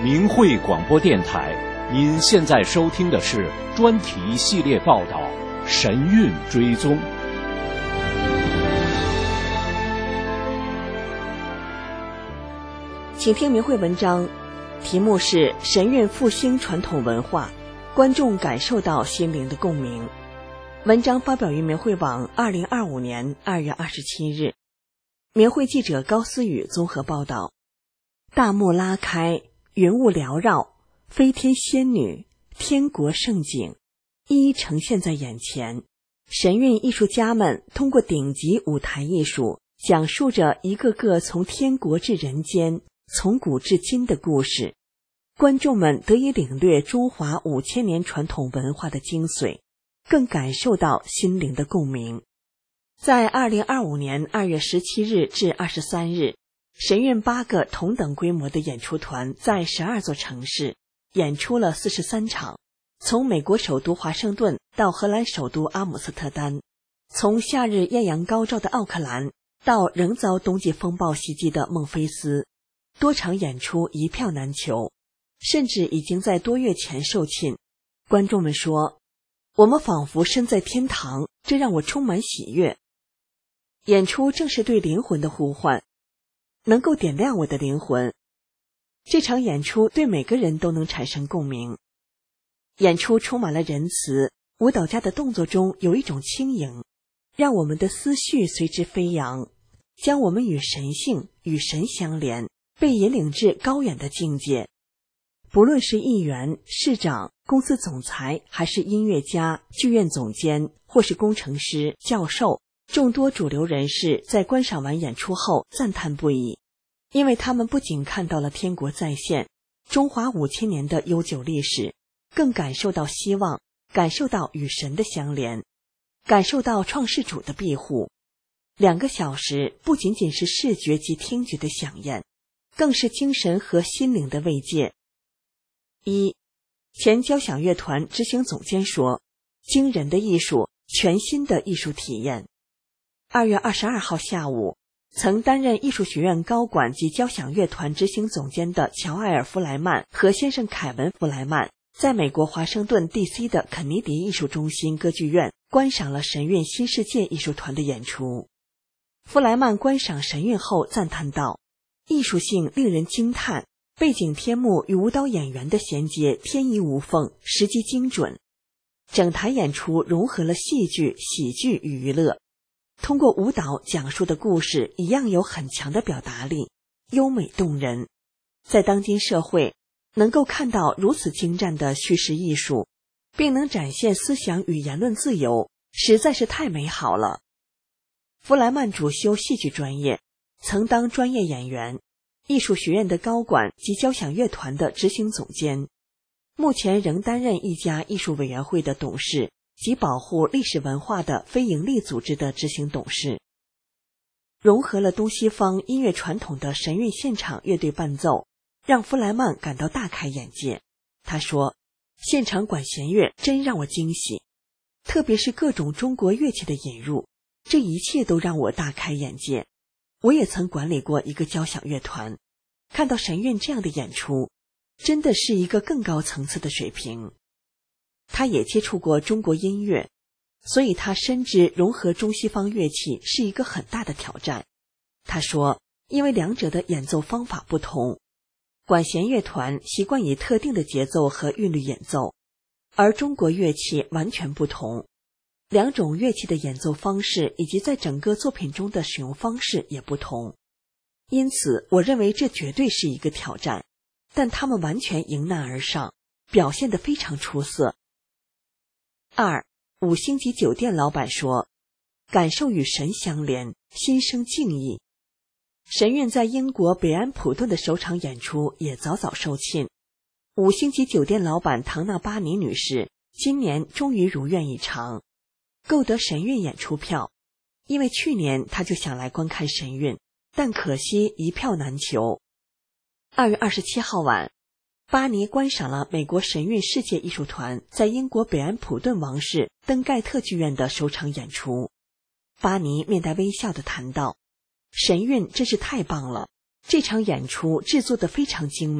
明慧广播电台，您现在收听的是专题系列报道《神韵追踪》。 请听明慧文章，题目是“神韵复兴传统文化，观众感受到心灵的共鸣”。文章发表于明慧网2025年2月27日。明慧记者高思雨综合报道：大幕拉开，云雾缭绕，飞天仙女，天国盛景一一呈现在眼前。神韵艺术家们通过顶级舞台艺术，讲述着一个个从天国至人间，从古至今的故事。观众们得以领略中华5000年传统文化的精髓，更感受到心灵的共鸣。在2025年2月17日至23日，神韵8个同等规模的演出团在12座城市演出了43场，从美国首都华盛顿到荷兰首都阿姆斯特丹，从夏日艳阳高照的奥克兰到仍遭冬季风暴袭击的孟菲斯，多场演出一票难求，甚至已经在多月前售罄。观众们说，我们仿佛身在天堂，这让我充满喜悦。演出正是对灵魂的呼唤，能够点亮我的灵魂。这场演出对每个人都能产生共鸣。演出充满了仁慈，舞蹈家的动作中有一种轻盈，让我们的思绪随之飞扬，将我们与神性、与神相连，被引领至高远的境界。不论是议员、市长、公司总裁，还是音乐家、剧院总监，或是工程师、教授，众多主流人士在观赏完演出后赞叹不已，因为他们不仅看到了天国再现，中华5000年的悠久历史，更感受到希望，感受到与神的相连，感受到创世主的庇护。2个小时不仅仅是视觉及听觉的飨宴，更是精神和心灵的慰藉。前交响乐团执行总监说，惊人的艺术，全新的艺术体验。2月22号下午，曾担任艺术学院高管及交响乐团执行总监的乔埃尔·弗莱曼和先生凯文·弗莱曼，在美国华盛顿 DC 的肯尼迪艺术中心歌剧院观赏了神韵新世界艺术团的演出。弗莱曼观赏神韵后赞叹道，艺术性令人惊叹，背景天幕与舞蹈演员的衔接天衣无缝，时机精准。整台演出融合了戏剧、喜剧与娱乐，通过舞蹈讲述的故事一样有很强的表达力，优美动人。在当今社会，能够看到如此精湛的叙事艺术，并能展现思想与言论自由，实在是太美好了。弗莱曼主修戏剧专业，曾当专业演员，艺术学院的高管及交响乐团的执行总监，目前仍担任一家艺术委员会的董事及保护历史文化的非营利组织的执行董事。融合了东西方音乐传统的神韵现场乐队伴奏，让弗莱曼感到大开眼界。他说，现场管弦乐真让我惊喜，特别是各种中国乐器的引入，这一切都让我大开眼界。我也曾管理过一个交响乐团，看到神韵这样的演出，真的是一个更高层次的水平。他也接触过中国音乐，所以他深知融合中西方乐器是一个很大的挑战。他说，因为两者的演奏方法不同，管弦乐团习惯以特定的节奏和韵律演奏，而中国乐器完全不同。两种乐器的演奏方式以及在整个作品中的使用方式也不同，因此我认为这绝对是一个挑战，但他们完全迎难而上，表现得非常出色。5星级酒店老板说，感受与神相连，心生敬意。神韵在英国北安普顿的首场演出也早早售罄。5星级酒店老板唐纳巴尼女士今年终于如愿以偿，购得神韵演出票，因为去年她就想来观看神韵，但可惜一票难求。2月27号晚，巴尼观赏了美国神韵世界艺术团在英国北安普顿王室登盖特剧院的首场演出。巴尼面带微笑地谈到，神韵真是太棒了，这场演出制作得非常精美，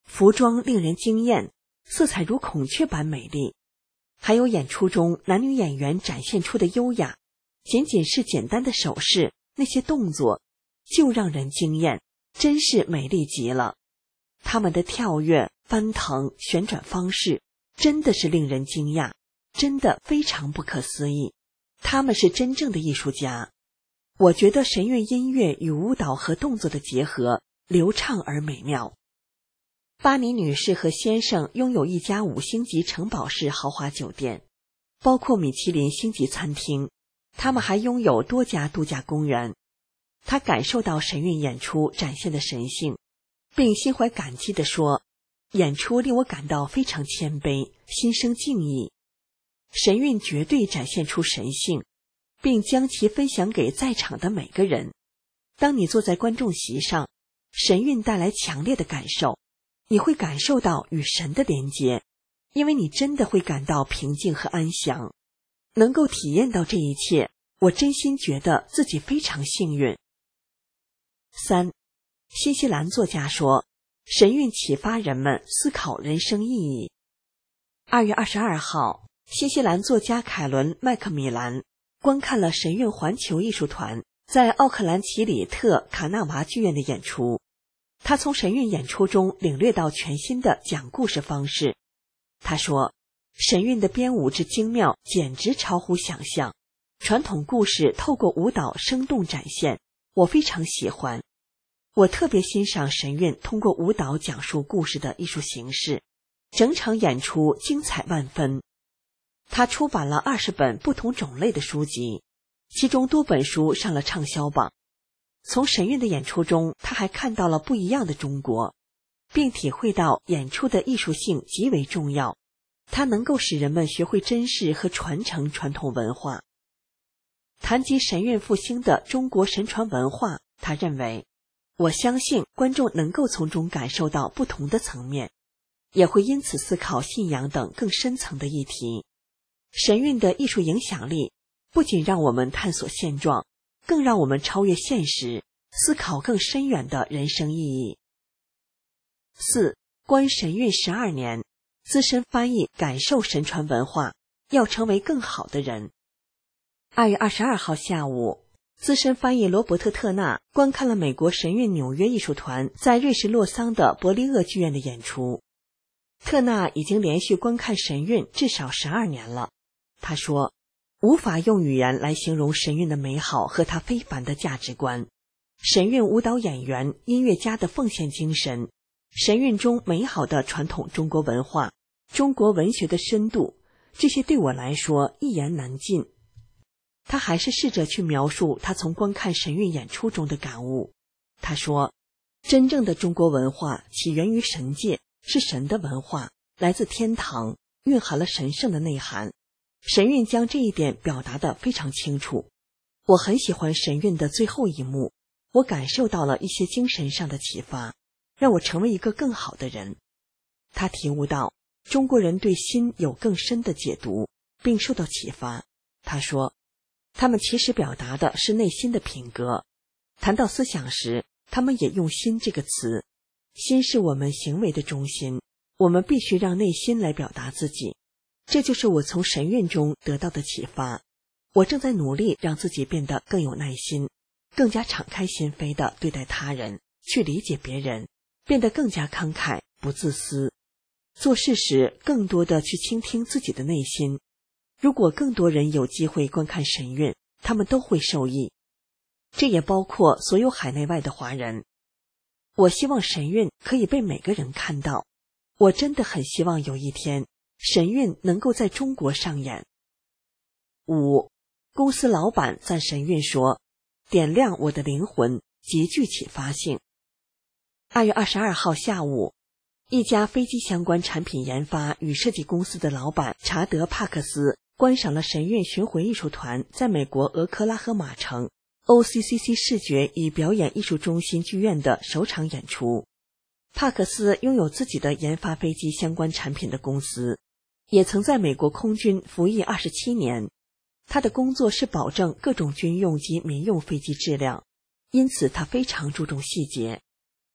服装令人惊艳，色彩如孔雀般美丽，还有演出中男女演员展现出的优雅，仅仅是简单的手势，那些动作就让人惊艳，真是美丽极了。他们的跳跃、翻腾、旋转方式真的是令人惊讶，真的非常不可思议。他们是真正的艺术家。我觉得神韵音乐与舞蹈和动作的结合流畅而美妙。巴尼女士和先生拥有一家5星级城堡式豪华酒店，包括米其林星级餐厅。他们还拥有多家度假公园。他感受到神韵演出展现的神性，并心怀感激地说，演出令我感到非常谦卑，心生敬意。神韵绝对展现出神性，并将其分享给在场的每个人。当你坐在观众席上，神韵带来强烈的感受，你会感受到与神的连结，因为你真的会感到平静和安详。能够体验到这一切，我真心觉得自己非常幸运。3. 新西兰作家说，神韵启发人们思考人生意义。2月22号，新西兰作家凯伦·麦克米兰观看了神韵环球艺术团在奥克兰奇里特卡纳娃剧院的演出。他从神韵演出中领略到全新的讲故事方式。他说，神韵的编舞之精妙简直超乎想象，传统故事透过舞蹈生动展现，我非常喜欢。我特别欣赏神韵通过舞蹈讲述故事的艺术形式，整场演出精彩万分。他出版了20本不同种类的书籍，其中多本书上了畅销榜。从神韵的演出中，他还看到了不一样的中国，并体会到演出的艺术性极为重要，它能够使人们学会珍视和传承传统文化。谈及神韵复兴的中国神传文化，他认为，我相信观众能够从中感受到不同的层面，也会因此思考信仰等更深层的议题。神韵的艺术影响力不仅让我们探索现状，更让我们超越现实，思考更深远的人生意义。4. 观神韵12年，资深翻译感受神传文化，要成为更好的人。2月22号下午，资深翻译罗伯特·特纳观看了美国神韵纽约艺术团在瑞士洛桑的伯利厄剧院的演出。特纳已经连续观看神韵至少12年了。他说，无法用语言来形容神韵的美好和它非凡的价值观。神韵舞蹈演员、音乐家的奉献精神，神韵中美好的传统中国文化，中国文学的深度，这些对我来说一言难尽。他还是试着去描述他从观看神韵演出中的感悟。他说，真正的中国文化起源于神界，是神的文化，来自天堂，蕴含了神圣的内涵。神韵将这一点表达得非常清楚。我很喜欢神韵的最后一幕，我感受到了一些精神上的启发，让我成为一个更好的人。他体悟到中国人对心有更深的解读，并受到启发。他说，他们其实表达的是内心的品格。谈到思想时，他们也用心这个词。心是我们行为的中心，我们必须让内心来表达自己。这就是我从神韵中得到的启发。我正在努力让自己变得更有耐心，更加敞开心扉地对待他人，去理解别人，变得更加慷慨，不自私。做事时更多地去倾听自己的内心。如果更多人有机会观看神韵，他们都会受益。这也包括所有海内外的华人。我希望神韵可以被每个人看到。我真的很希望有一天，神韵能够在中国上演。5. 公司老板赞神韵说，点亮我的灵魂，极具启发性。2月22号下午，一家飞机相关产品研发与设计公司的老板查德·帕克斯观赏了神韵巡回艺术团在美国俄克拉荷马城 OCCC 视觉与表演艺术中心剧院的首场演出。帕克斯拥有自己的研发飞机相关产品的公司，也曾在美国空军服役27年。他的工作是保证各种军用及民用飞机质量，因此他非常注重细节。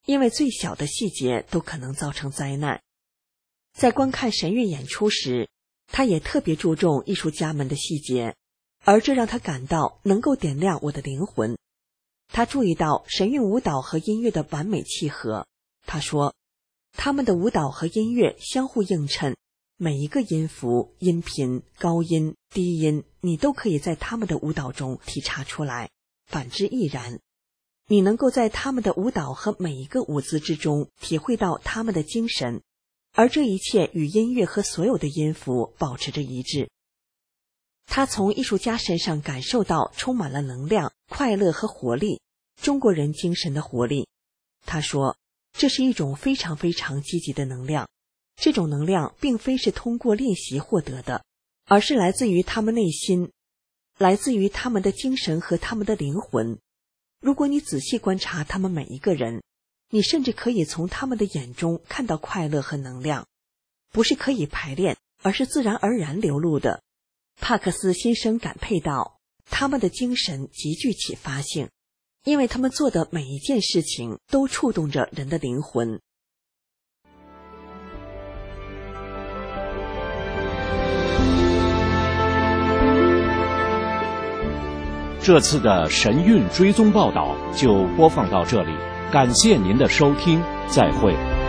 因为最小的细节都可能造成灾难。在观看神韵演出时，他也特别注重艺术家们的细节，而这让他感到能够点亮我的灵魂。他注意到神韵舞蹈和音乐的完美契合。他说，他们的舞蹈和音乐相互映衬，每一个音符、音频、高音、低音，你都可以在他们的舞蹈中体察出来，反之亦然。你能够在他们的舞蹈和每一个舞姿之中体会到他们的精神，而这一切与音乐和所有的音符保持着一致。他从艺术家身上感受到充满了能量、快乐和活力，中国人精神的活力。他说，这是一种非常非常积极的能量，这种能量并非是通过练习获得的，而是来自于他们内心，来自于他们的精神和他们的灵魂。如果你仔细观察他们每一个人，你甚至可以从他们的眼中看到快乐和能量，不是可以排练，而是自然而然流露的。帕克斯心生感佩道，他们的精神极具启发性，因为他们做的每一件事情都触动着人的灵魂。 这次的神韵追踪报道就播放到这里，感谢您的收听，再会。